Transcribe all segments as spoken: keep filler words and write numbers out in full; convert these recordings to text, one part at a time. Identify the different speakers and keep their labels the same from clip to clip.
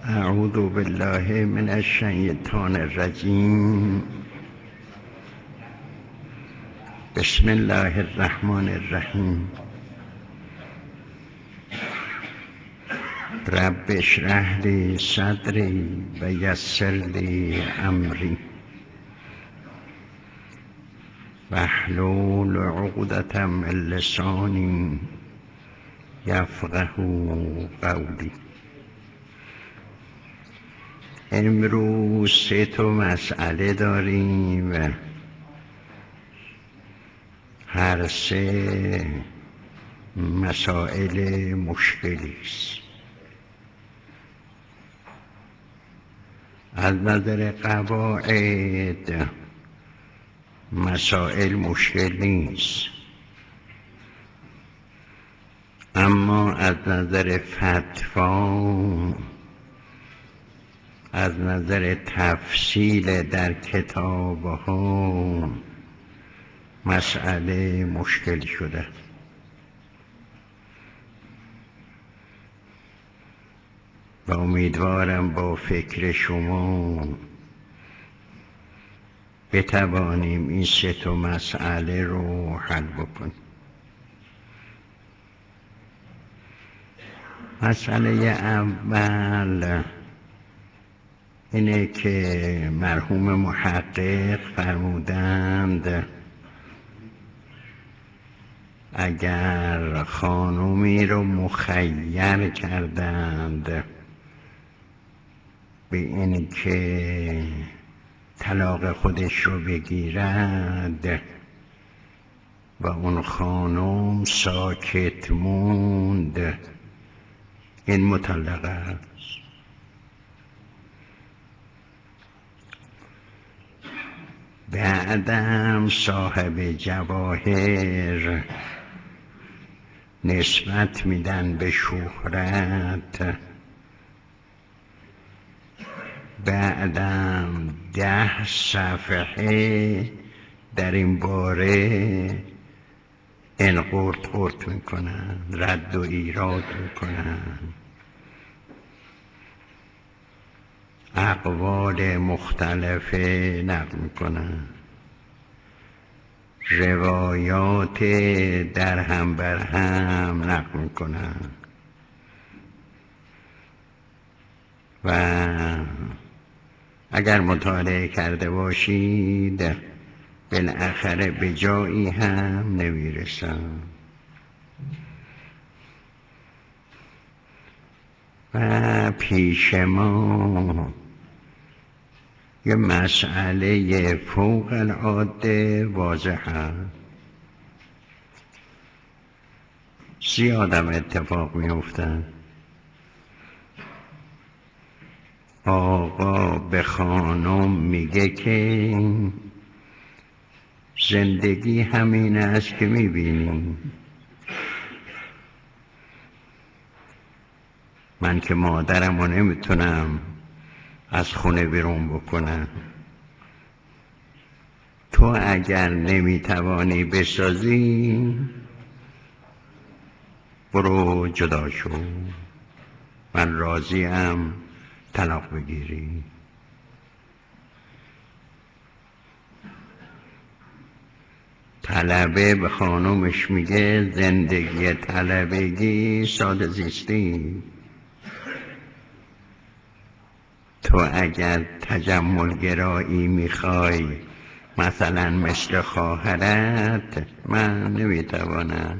Speaker 1: اعوذ بالله من الشیطان الرجیم. بسم الله الرحمن الرحیم. رب اشرح لی صدری و یسر لی امری واحلل عقدة من لسانی یفقهوا قولی. امروز سه تا مسئله داریم و هر سه مسائل مشکلی است. از نظر قواعد مسائل مشکل نیست، اما از نظر فتوا، از نظر تفصیل در کتاب‌ها مسئله مشکل شده. و امیدوارم با فکر شما بتوانیم این سه تا مسئله رو حل بکنیم. مسئله اول اینه که مرحوم محقق فرمودند اگر خانومی رو مخیر کردند به این که طلاق خودش رو بگیرد و اون خانم ساکت موند، این مطلقه است. بعدم صاحب جواهر نسبت میدن به شهرت، بعدم ده صفحه در این باره انقرت قرت میکنن، رد و ایراد میکنن، اقوال مختلف نقل میکنن، روایات در هم بر هم نقل میکنن و اگر مطالعه کرده باشید بالاخره به جایی هم نمیرسن. و پیش ما یه مسئله فوق العاده واضح هست. زیادم اتفاق میافتن. آقا به خانم میگه که زندگی همین است که میبینی، من که مادرم رو نمیتونم از خونه بیرون بکنم، تو اگر نمیتوانی بسازی برو جدا شو، من راضیم طلاق بگیری. طلبه به خانومش میگه زندگی طلبگی ساده زیستی، تو اگر تجمل گرایی میخوای مثلا مثل خواهرت، من نمیتوانم،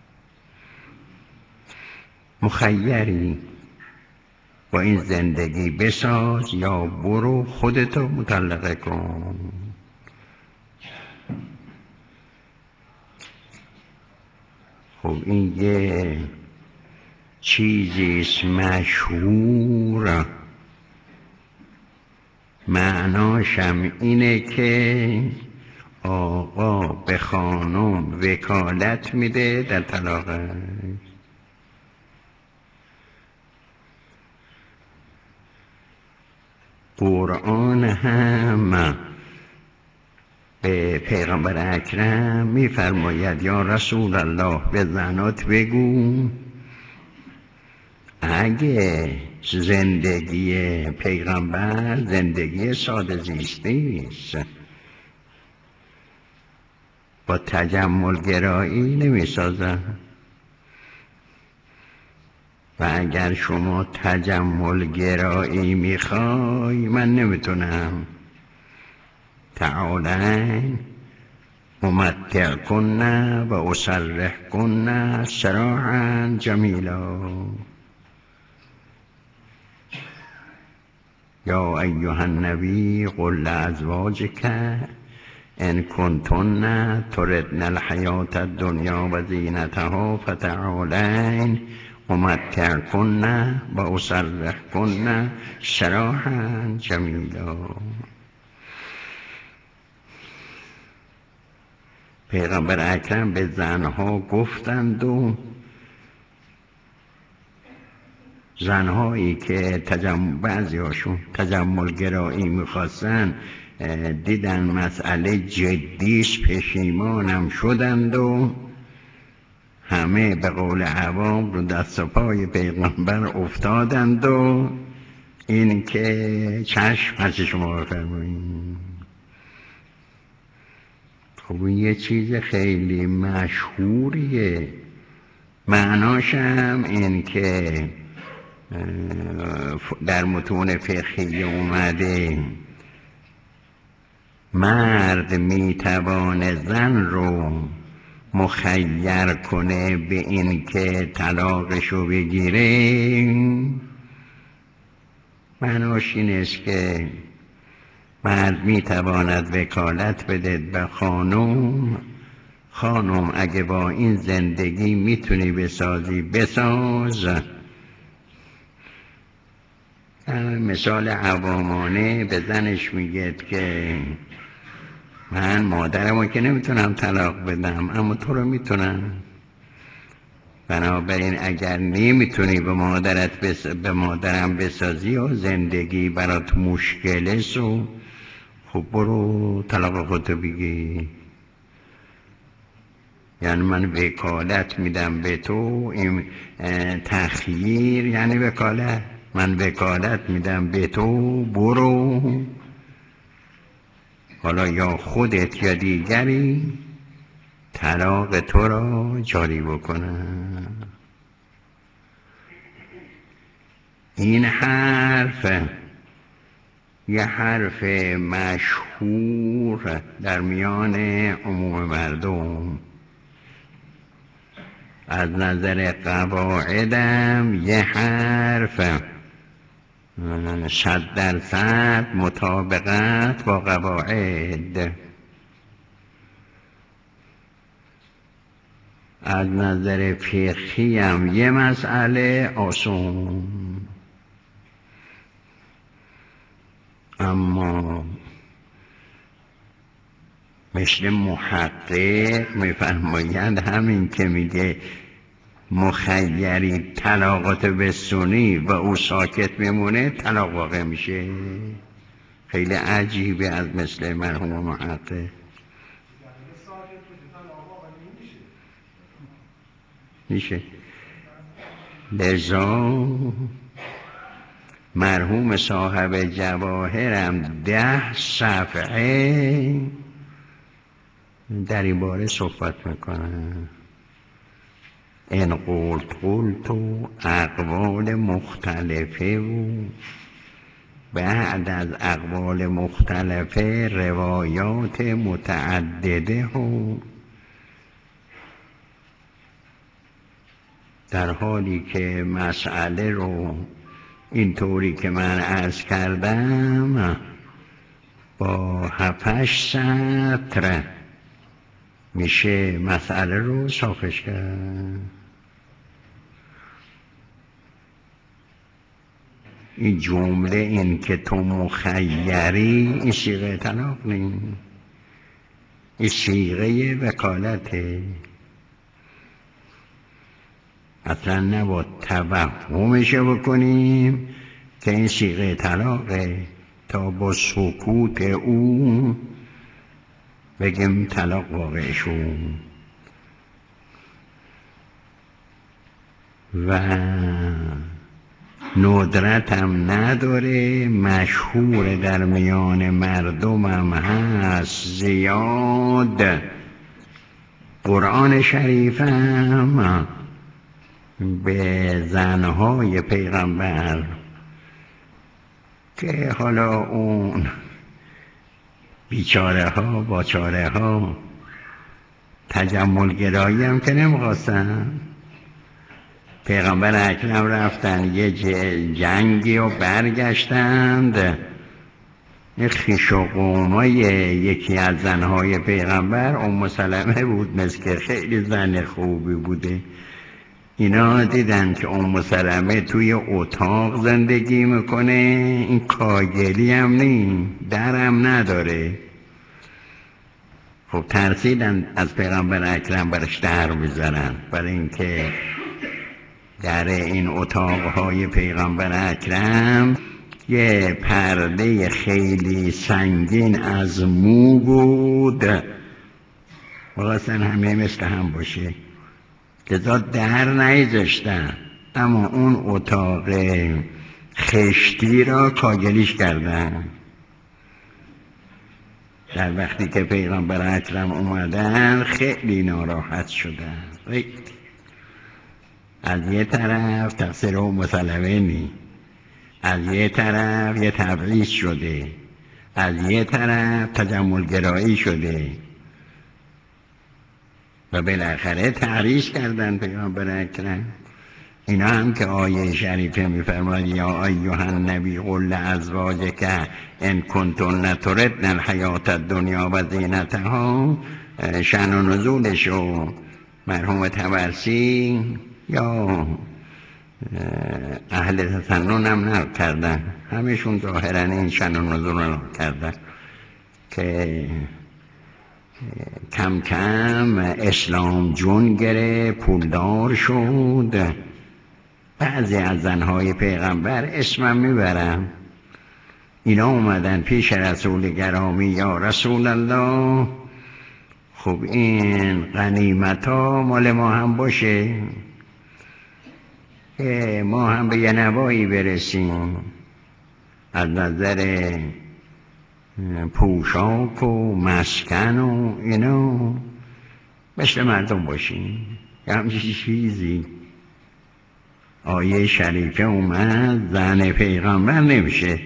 Speaker 1: مخیری، با این زندگی بساز یا برو خودتو مطلقه کن. خب این یه چیزیست مشهور، معناشم اینه که آقا به خانم وکالت میده در طلاقش. قرآن هم به پیغمبر اکرم میفرماید یا رسول الله به زنات بگو اگه زندگی پیغمبر زندگی ساده زیستی است، با تجمل گرایی نمی سازن. و اگر شما تجمل گرایی میخوای، من نمیتونم. تعالین امتعکن و اسرحکن سراحا جمیلا. یا ایها النبی قل لازواجک ان کنتن تردن الحیاة الدنیا و زینتها فتعالین امتعکن و اسرحکن سراحا جمیلا. پیغمبر اکرم به زنها گفتند و زنهایی که تجمل بعضی هاشون تجمل گرایی میخواستن دیدن مسئله جدیش پشیمانم شدند و همه به قول عوام رو دست و پای پیغمبر افتادند و این که چشم هرچی شما بفرمایید. خب این یه چیز خیلی مشهوریه، معناش هم این که در متون فقهی اومده مرد میتوانه زن رو مخیر کنه به این که طلاقشو بگیره. معناش این است که مرد میتواند وکالت بده به خانم، خانم اگه با این زندگی میتونی بسازی بساز. مثال عوامانه به زنش میگه که من مادرمو که نمیتونم طلاق بدم اما تو رو میتونم، بنابراین اگر نمیتونی به مادرت بس... به مادرم بسازی و زندگی برات مشکله سو خب برو طلاق خودتو بگی. یعنی من وکالت میدم به تو، این تخییر یعنی وکالت، من وکالت میدم به تو برو، حالا یا خودت یا دیگری طلاق تو را جاری بکنن. این حرف یه حرف مشهور در میان عموم مردم، از نظر قواعدم یه حرف صد درصد مطابقت با قواعد، از نظر فقهی هم یه مسئله آسون. اما مثل محقق میفرمایند همین که میگه مخیری طلاقات بستونی و او ساکت میمونه طلاق واقع میشه. خیلی عجیبه از مثل مرحوم محقق. میشه. لذا مرحوم صاحب جواهرم ده صفحه در این باره صحبت میکنن. این قلت قلت و اقوال مختلفه و بعد از اقوال مختلفه روایات متعدده و در حالی که مسئله رو اینطوری که من عرض کردم با هفتش سطر میشه مسئله رو صافش کرد. این جمله این که تو مخیری این صیغه طلاق نیست، این صیغه وکالته. اصلا نباید توهمشه بکنیم که این صیغه طلاقه تا با سکوت او بگیم طلاق واقع شد. و ندرتم نداره، مشهور در میان مردمم هست زیاد. قرآن شریفم به زنهای پیغمبر که حالا اون بیچاره ها باچاره ها تجمل گرایی هم که نمیخواستن، پیغمبر اکرم رفتن یه جنگی و برگشتند. این خویش و قومای یکی از زنهای پیغمبر ام سلمه بود، مثل که خیلی زن خوبی بوده. اینا دیدن که ام سلمه توی اتاق زندگی میکنه، این کاگلی هم نی، درم نداره. خب ترسیدن از پیغمبر اکرم برش در میذارن، برای اینکه در این اتاقهای پیغمبر اکرم یه پرده خیلی سنگین از مو بود، بخواستن همه مثل هم باشه، لذا در نیذاشتن. اما اون اتاق خشتی را کاگلیش کردن. در وقتی که پیغمبر اکرم اومدن خیلی ناراحت شدن. از یه طرف تقصیر ام سلمه نی، از یه طرف یه تبعیض شده، از یه طرف تجمل گرایی شده و بالاخره تعریض کردن پیغمبر اکرم. اینا هم که آیه شریفه میفرماید یا ایها النبی قل لازواجک ان کنتن تردن الحیات الدنیا و زینتها، شأن و نزولش و مرحوم طبرسی یا اهل تسنن هم نقل کردن، همشون ظاهرا این شأن و نزول رو کردن که کم کم اسلام جون گره، پولدار شد. بعضی از زنهای پیغمبر اسمم میبرم، اینا اومدن پیش رسول گرامی یا رسول الله، خب این غنیمت ها مال ما هم باشه که ما هم به یه نوایی برسیم، از نظر پوشاک و مسکن و اینا مثل مردم باشیم. یه همچین چیزی آیه شریفه اومد زن پیغمبر نمیشه.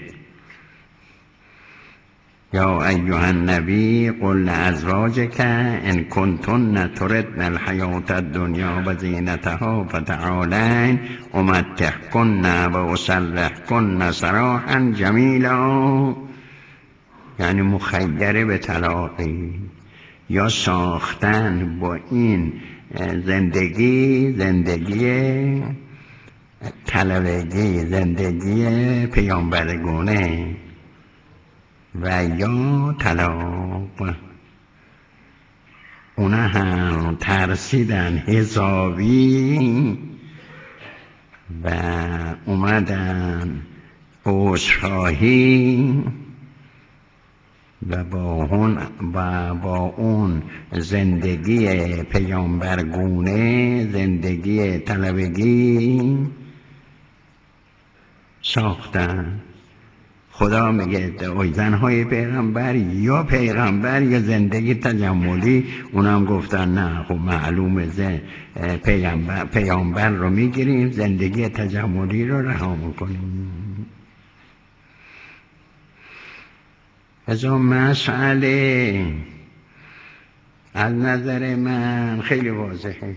Speaker 1: یا ایها النبی قل لازواجک ان کنتن تردن الحیات الدنیا و زینتها فتعالین امتعکن و اسرحکن سراحا جمیلا، یعنی مخیره به طلاقی یا ساختن با این زندگی زندگی طلبگی، زندگی پیامبرگونه و یا طلاق. اونا هم ترسیدن حسابی و اومدن عذرخواهی و با اون و با اون زندگی پیامبرگونه، زندگی طلبگی ساختن. خدا میگه زنهای پیغمبر یا پیغمبر یا زندگی تجملی، اونم گفتن نه خب معلومه پیغمبر پیغمبر رو میگیریم، زندگی تجملی رو رها میکنیم. از اون مسئله از نظر من خیلی واضحه،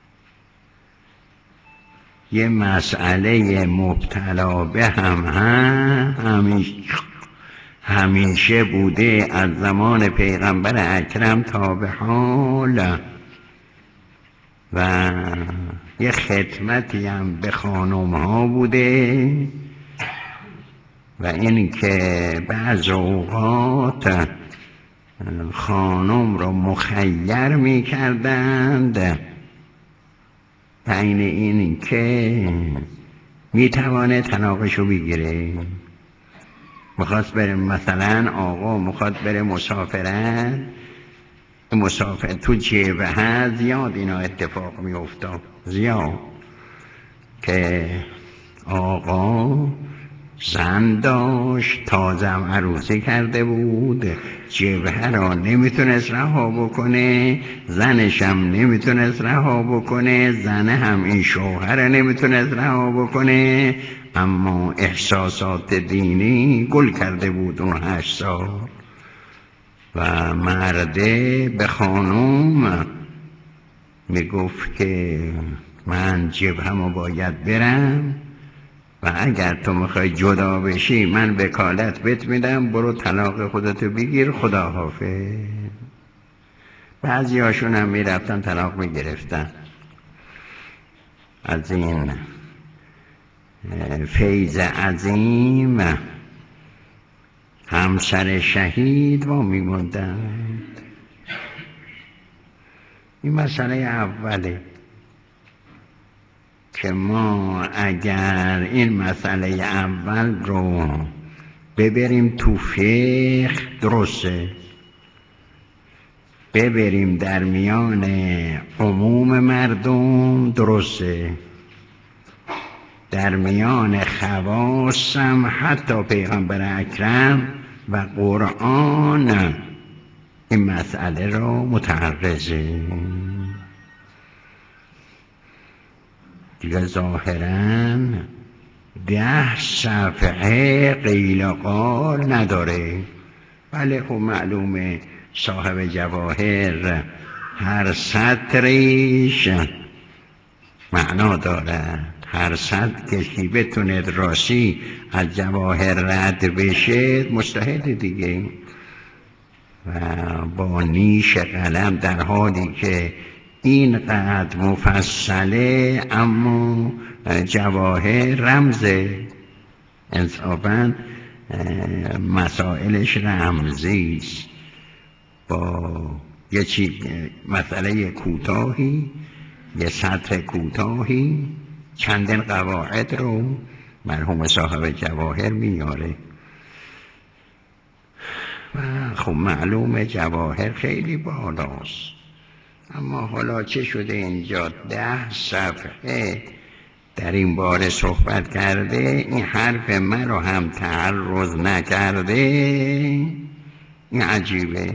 Speaker 1: یه مسئله مبتلا به هم همیشه همیشه بوده از زمان پیغمبر اکرم تا به حال، و یه خدمتی هم به خانم ها بوده و این که بعض اوقات خانم رو مخیر می کردند بین این که می توانه طلاقشو بگیره. میخواست بره مثلا آقا میخواد بره مسافرت، مسافر تو جیبه هست، زیاد اینا اتفاق می افتاد، زیاد که آقا زن داشت، تازم عروسی کرده بود، جبهه را نمیتونست رها بکنه، زنشم نمیتونست رها بکنه، زنه هم این شوهر نمیتونست رها بکنه، اما احساسات دینی گل کرده بود اون هشت سال. و مرده به خانوم میگفت که من جبهه‌مو باید برم و اگر تو میخوای جدا بشی من وکالت بهت میدم، برو طلاق خودتو بگیر، خدا حافظ. بعضی هاشون هم میرفتن طلاق میگرفتن. از این فیض عظیم همسر شهید ما میموندن. این مسئله اوله که ما اگر این مسئله اول رو ببریم تو فقه درسته، ببریم در میان عموم مردم درسته، در میان خواص هم حتی پیغمبر اکرم و قرآن این مسئله رو متعرضه. دیگه ظاهراً ده صفحه قیل و قال نداره. بله خب معلومه صاحب جواهر هر سطریش معنا دارد، هر سطر کسی بتونه راستی از جواهر رد بشه مجتهد دیگه. و با نیش قلم در حالی که اینقدر مفصله اما جواهر رمزه، انصافاً مسائلش رمزی است. با یه چیز مسئله کوتاهی، یه سطر کوتاهی چندین قواعد رو مرحوم صاحب جواهر میاره. و خب معلومه جواهر خیلی بالاست، اما حالا چه شده اینجا ده صفحه در این باره صحبت کرده، این حرف من رو هم تعرض نکرده، این عجیبه.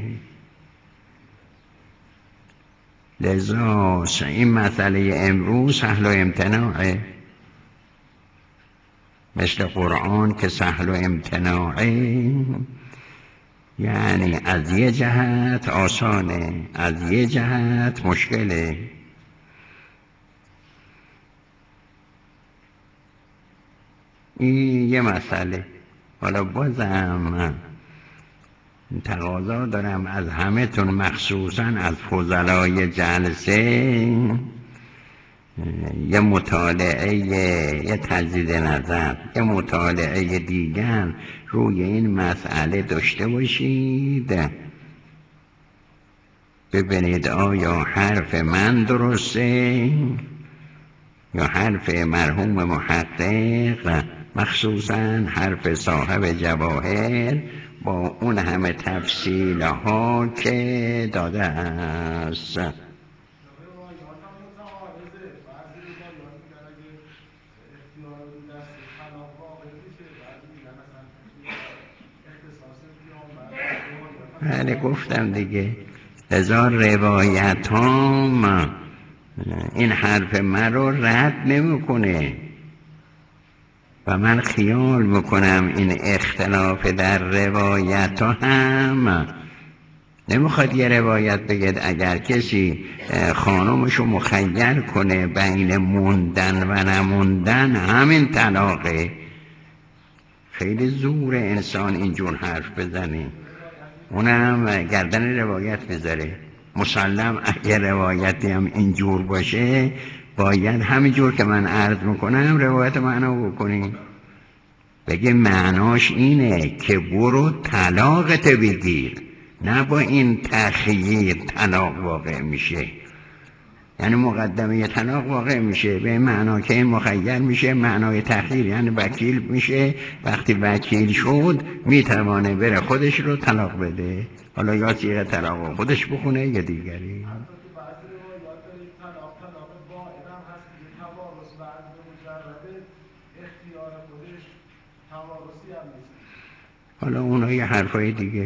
Speaker 1: لذا این مسئله امروز سهل و امتناعه، مثل قرآن که سهل و امتناعه، یعنی از یه جهت آسانه، از یه جهت مشکله. این یه مسئله. حالا بازم تقاضا دارم از همه تون، مخصوصا از فضلای جلسه، یه مطالعه، یه تجدید نظر، یه مطالعه دیگر روی این مسئله داشته باشید. ببینید آیا حرف من درسته یا حرف مرحوم محقق، مخصوصا حرف صاحب جواهر با اون همه تفصیل ها که داده است. بله گفتم دیگه، هزار روایت هم این حرف من رو رد نمیکنه و من خیال میکنم این اختلاف در روایت ها هم نمیخواد یه روایت بگید اگر کسی خانمشو مخیر کنه بین موندن و نموندن همین طلاقه. خیلی زور انسان اینجور حرف بزنه، اونم گردن روایت بذاره. مسلم اگر روایتی هم اینجور باشه باید همینجور که من عرض میکنم روایت معنا بکنیم. بگه معناش اینه که برو طلاقت بگیر، نه با این تخییر طلاق واقع میشه. یعنی مقدمه طلاق واقع میشه به معنا که این مخیر میشه، معنای تخییر یعنی وکیل میشه. وقتی وکیل شد میتوانه بره خودش رو طلاق بده، حالا یا صیغه طلاق خودش بخونه یا دیگری. حالا اونا یه حرفای دیگه.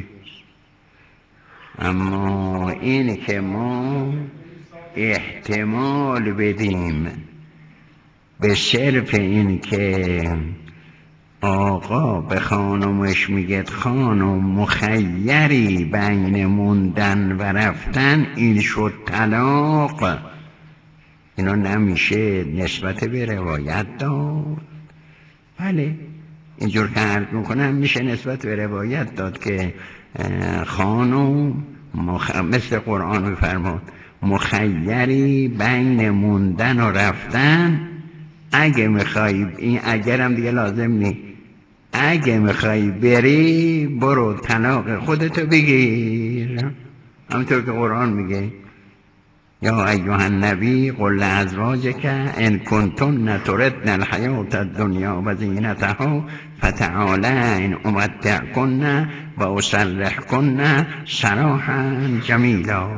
Speaker 1: اما این که ما احتمال بدیم به صرف این که آقا به خانمش میگه خانم مخیری بین موندن و رفتن، این شد طلاق، اینا نمیشه نسبت به روایت داد. بله اینجور که عرض میکنم میشه نسبت به روایت داد که خانم مخ... مثل قرآن میفرماد مخیری بین موندن و رفتن، اگه میخوای، این اگرم دیگه لازم نی، اگه میخوای بری برو طلاق خودتو بگیر، همونطور که قرآن میگه یا ایها النبی قل لازواجک ان کنتن تردن الحیاة الدنیا و زینتها فتعالین امتعکن و اسرحکن سراحا جمیلا.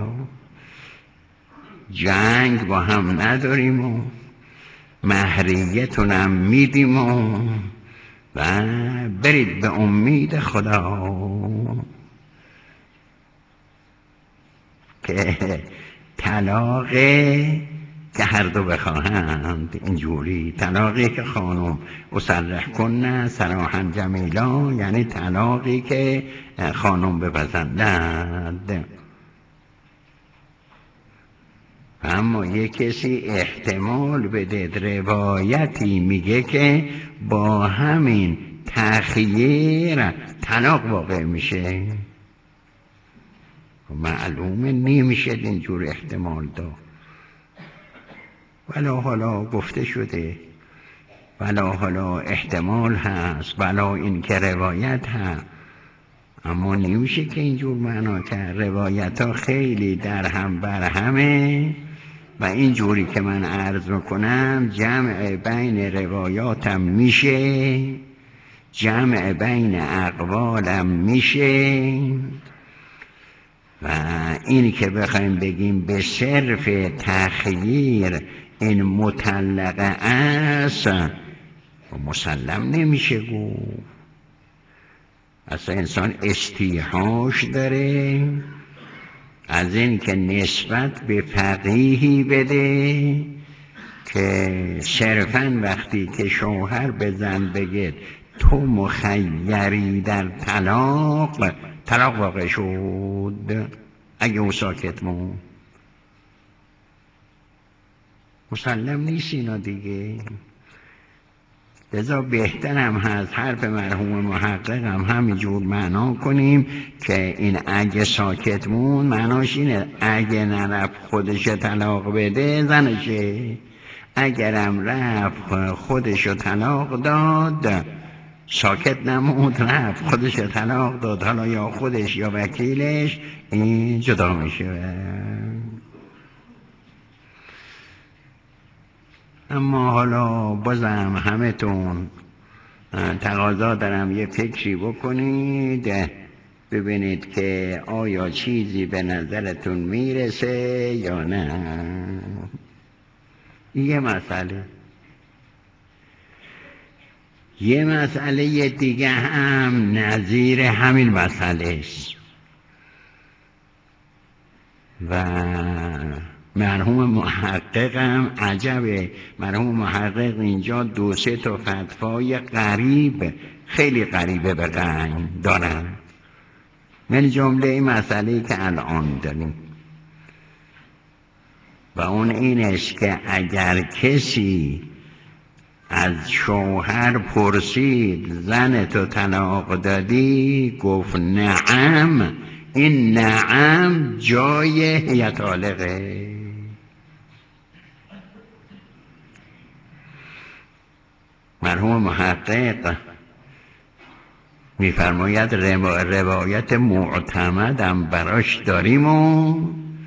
Speaker 1: جنگ با هم نداریم و مهریتونم میدیم و و برید به امید خدا که طلاقه که هر دو بخواهند، اینجوری طلاقی که خانم اسرح کنه سراحا جمیلا، یعنی طلاقی که خانم بپسندند. اما یک کسی احتمال بده روایتی میگه که با همین تأخیر طلاق واقع میشه، معلومه نمیشه اینجور احتمال داد. ولا حالا گفته شده، ولا حالا احتمال هست، ولا این که روایت هست، اما نمیشه که اینجور معنا کرد. روایت ها خیلی در هم بر همه و اینجوری که من عرض میکنم جمع بین روایاتم میشه، جمع بین اقوالم میشه، و اینی که بخوایم بگیم به صرف تخییر این مطلقه است مسلم نمیشه گفت. اصلا انسان استیحاش داره از این که نسبت به فقیهی بده که صرفاً وقتی که شوهر به زن بگه تو مخیری در طلاق، طلاق واقع شد اگه او ساکت مون. مسلم نیست اینا دیگه. لذا بهترم هست حرف مرحوم محقق هم همینجور معنا کنیم که این اگه ساکت مون معناش اینه اگه نرفت خودش طلاق بده زنشه، اگرم رفت خودش طلاق داد ساکت نمود رفت خودش طلاق داد، حالا یا خودش یا وکیلش، این جدا میشه. اما حالا بازم همه تون تقاضا دارم یه فکری بکنید ببینید که آیا چیزی به نظرتون میرسه یا نه. یه مسئله یه مسئله دیگه هم نظیر همین مسئله است و مرحوم محققم عجبه، مرحوم محقق اینجا دو سه تا فتوای غریب خیلی غریبه به قنگ دارن، من جمله این مسئله که الان داریم و اون اینش که اگر کسی از شوهر پرسید زن تو طلاق دادی گفت نعم، این نعم جای یطالقه. مرحوم محقق میفرماید روایت معتمدم براش داریم و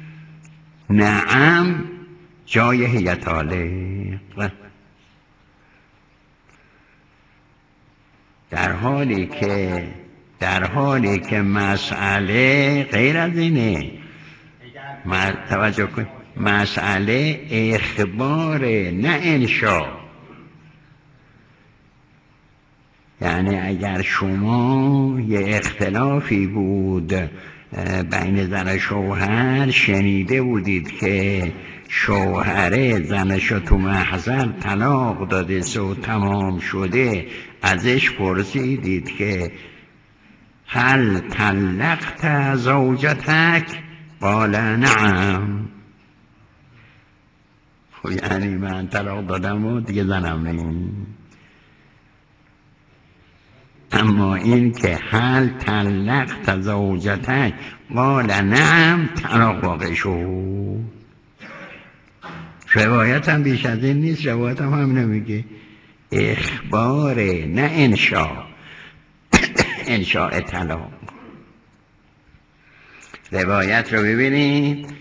Speaker 1: نعم جای یطالق، در حالی که در حالی که مسئله غیر از اینه. توجه کن، مسئله اخبار نه انشا، یعنی اگر شما یه اختلافی بود بین زن و شوهر، شنیده بودید که شوهره زنشو تو محضر طلاق داده و تمام شده، ازش پرسیدید که هل طلقت زوجتک؟ قال نعم. خب یعنی من طلاق دادم و دیگه زنم نیم. اما این که هل طلقت زوجتک قال نعم، طلاق واقع شد. روایت هم بیش از این نیست، روایت هم هم نمیگه، اخباره نه انشاء. انشاء طلاق. روایت رو ببینید،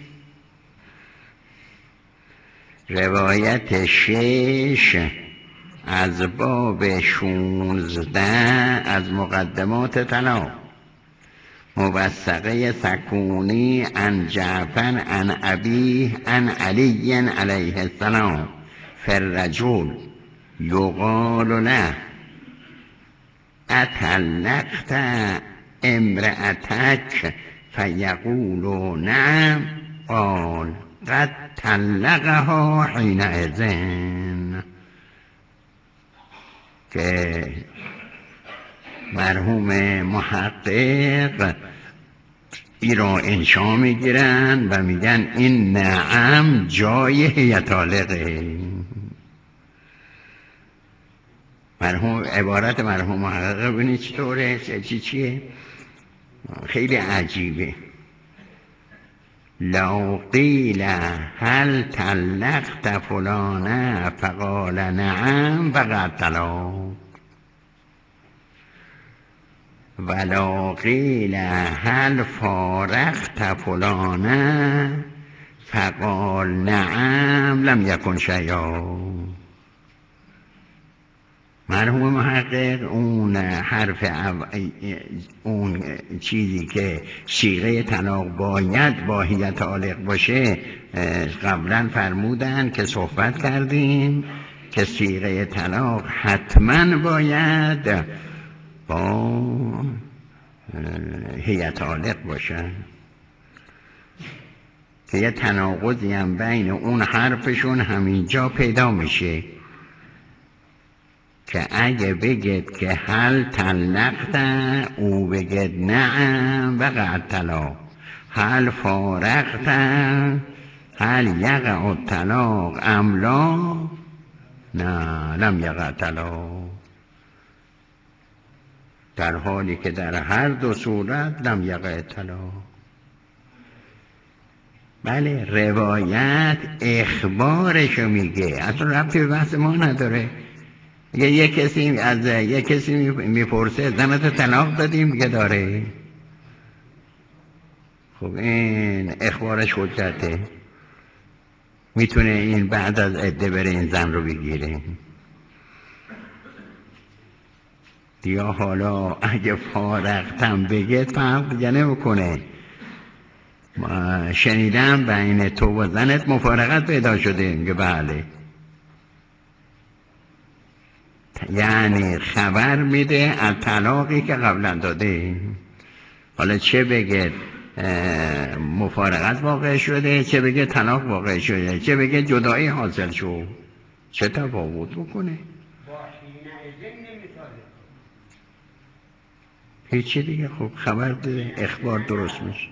Speaker 1: روایت شش از باب شونزده از مقدمات طلاق، موثقه سکونی عن جعفر عن ابیه عن علی علیه السلام فالرجل یقال له اطلقت امرأتک فیقول نعم، قال قد طلقها حینئذ. که مرحوم محقق این را انشا میگیرن و میگن این نعم جای هی طالقه. مرحوم عبارت مرحوم محقق ببینید چطوره، چی چیه، خیلی عجیبه. لو قیل هل طلقت فلانه فقال نعم فقد طلاق، ولو قیل هل فارقت فلانه فقال نعم لم یکن شیئا. مرحوم محقق اون حرف اون چیزی که صیغه طلاق باید با هی طالق باشه قبلا فرمودن که صحبت کردیم که صیغه طلاق حتما باید با هی طالق باشه، که یه تناقضی هم بین اون حرفشون همینجا پیدا میشه که اگه بگید که هل طلقت، او بگید نعم وقع طلاق، هل فارقت، هل یقع الطلاق ام لا، نه لم یقع طلاق، در حالی که در هر دو صورت لم یقع طلاق. بله روایت اخبارشو میگه، اصلا ربطی به بحث ما نداره. یه یه کسی از یه کسی میپرسه زنت طلاق دادیم، میگه داره. خب این اخبارش حجته، میتونه این بعد از عده بره این زن رو بگیره. یا حالا اگه فارقتم بگه فرق دیگه نمیکنه. شنیدم بین تو و زنت مفارقت پیدا شده، میگه بله. یعنی خبر میده از طلاقی که قبلا داده. حالا چه بگه مفارقت واقع شده، چه بگه طلاق واقع شده، چه بگه جدایی حاصل شد، چه تفاوت بکنه؟ هیچی دیگه. خب خبر ده، اخبار درست میشه.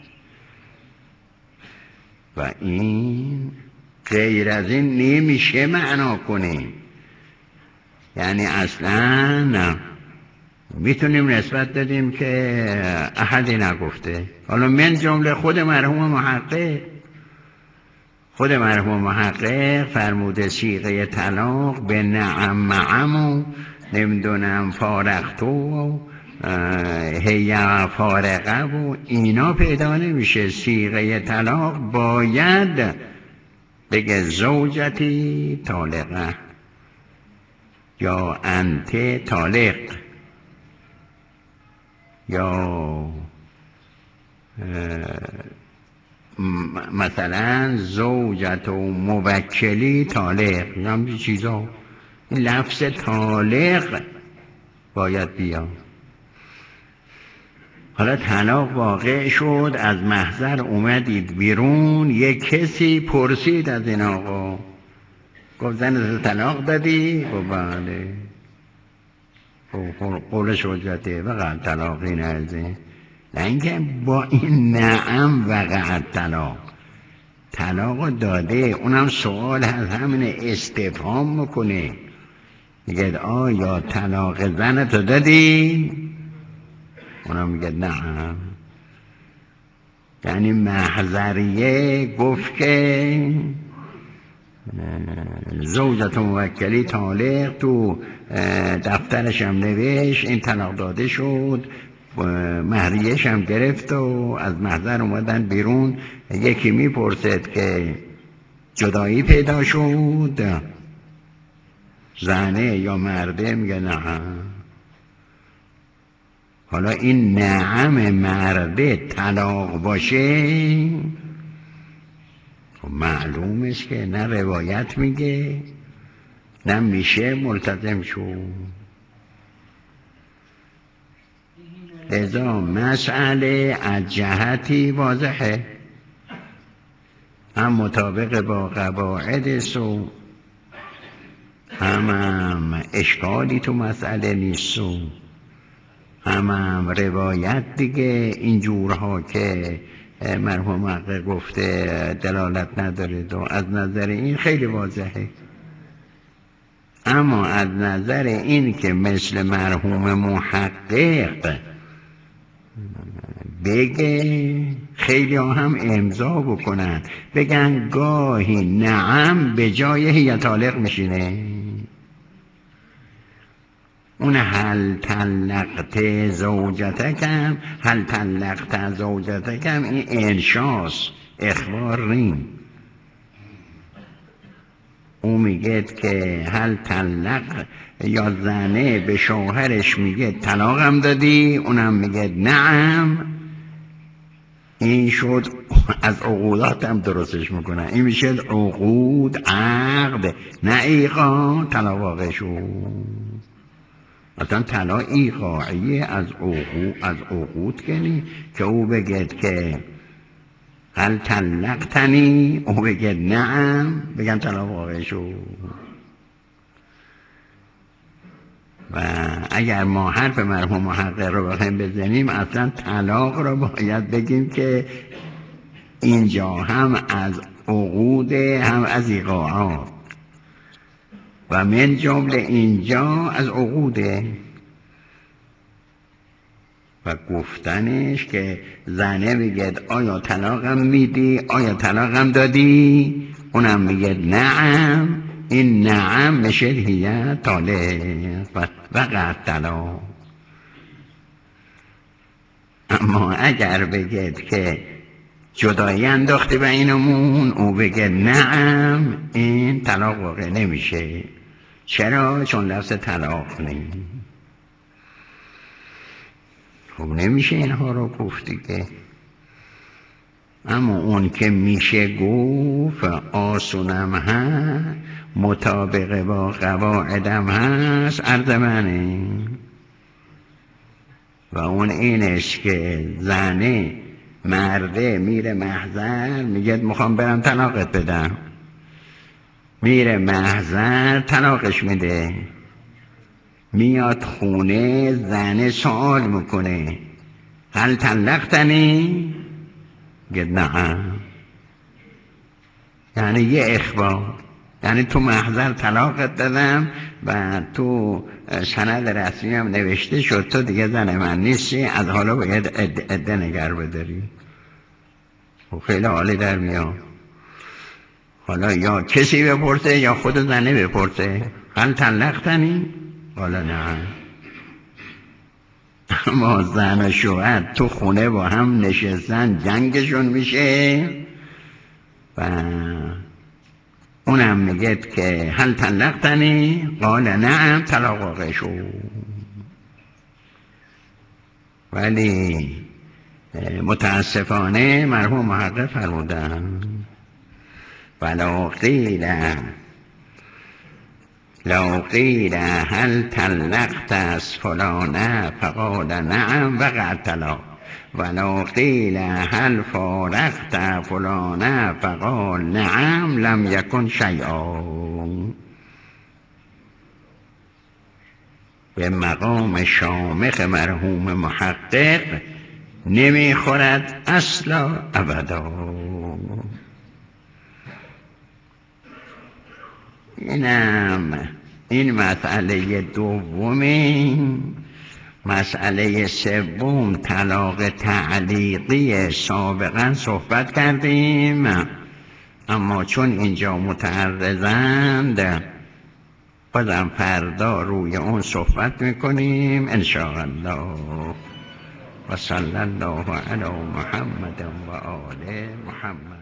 Speaker 1: و این غیر از این نمیشه معنا کنیم. یعنی اصلا نه میتونیم نسبت دادیم که احدی نگفته. حالا من جمله خود مرحوم محقق، خود مرحوم محقق فرموده صیغه طلاق به نعم معم و نمیدونم فارقتو و هی فارقه و اینا پیدا نمیشه. صیغه طلاق باید بگه زوجتی طالقه یا انت طالق یا مثلا زوجت و موکلی طالق، همین چیزا. این لفظ طالق باید بیا. حالا طلاق واقع شد، از محضر اومدید بیرون، یک کسی پرسید از این آقا، گفت زنت طلاق دادی؟ گفت بله. قولش حجته وقع طلاقی نرزه، نه اینکه با این نعم وقع طلاق، طلاق داده. اونم سوال هست، همین استفهام میکنه، میگه آیا طلاق زنتو دادی؟ اونم میگه نعم. یعنی محضریه گفت که زوجت موکلی طالق، تو دفترش هم نوشت این طلاق داده شد، مهریه‌ش هم گرفت و از محضر اومدن بیرون. یکی میپرسد که جدایی پیدا شد زنه یا مرده؟ میگه نعم. حالا این نعم مرده طلاق باشه، معلومش که نه روایت میگه نه میشه ملتزم شو. لذا مسئله از جهتی واضحه، هم مطابق با قواعد سو، هم, هم اشکالی تو مسئله نیست، هم, هم روایت دیگه اینجورها که مرحوم محقق گفته دلالت نداره و از نظر این خیلی واضحه. اما از نظر این که مثل مرحوم محقق بگه، خیلی هم امضا بکنن بگن گاهی نعم به جای هی طالق میشینه. اون هل طلقت زوجتکم، هل طلقت زوجتکم، این انشاست، اخبار نیم. او میگه که هل طلق، یا زنه به شوهرش میگه طلاقم دادی؟ اونم میگه نعم. این شد از عقودات هم درستش میکنن، این میشه عقود، عقد، نه ایقا. طلاق واقع شد مثلا طلاق ایقاعیه از عقود، از عقود کنی که او بگه که هل طلقتنی، او بگه نعم، بگن طلاق واقع شد. و اگر ما حرف مرحوم محقق رو بخوایم بزنیم، اصلا طلاق رو باید بگیم که اینجا هم از عقود هم از ایقاعات، و من جمله اینجا از عقوده. و گفتنش که زنه میگه آیا طلاقم میدی، آیا طلاقم دادی، اونم میگه نعم، این نعم میشه هیه طالق و قد طلاق. اما اگر بگید که جدایی انداخته بینمون، او بگه نعم، این طلاق واقع نمیشه. چرا؟ چون لفظ طلاق نیم. خب نمیشه اینها رو گفت دیگه. اما اون که میشه گفت آسونم هست، مطابق با قواعدم هست، عرض منه. و اون اینش که زنه مرده میره محضر میگه میخوام برم طلاقت بدم، میره محضر طلاقش میده، میاد خونه زنه سوال میکنه هل طلقتنی؟ میگه نعم. یعنی یه اخبار، یعنی تو محضر طلاقت دادم و تو سند رسمی هم نوشته شد تو دیگه زن من نیستی، از حالا باید عده نگر بداری. و خیلی حالی در میاد. حالا یا کسی بپرسه یا خود زنه بپرسه هل طلقتنی؟ حالا نه. اما زن و شوهر تو خونه با هم نشستن جنگشون میشه و اونم میگه که هل طلقتنی؟ قال نعم، طلاق واقع شد. ولی متاسفانه مرحوم محقق فرمودن ولو قیل لو قیل هل طلقت از فلانه فقال نعم وقد طلاق ولو قیل هل فارقت فلانه فقال نعم لم یکن شیئا. به مقام شامخ مرحوم محقق نمیخورد اصلا ابدا. اینم این مسئله دومی. مسئله سوم طلاق تعلیقی سابقا صحبت کردیم، اما چون اینجا متعرضند بازم فردا روی اون صحبت میکنیم انشاءالله. و صلی الله علی محمد و آل محمد.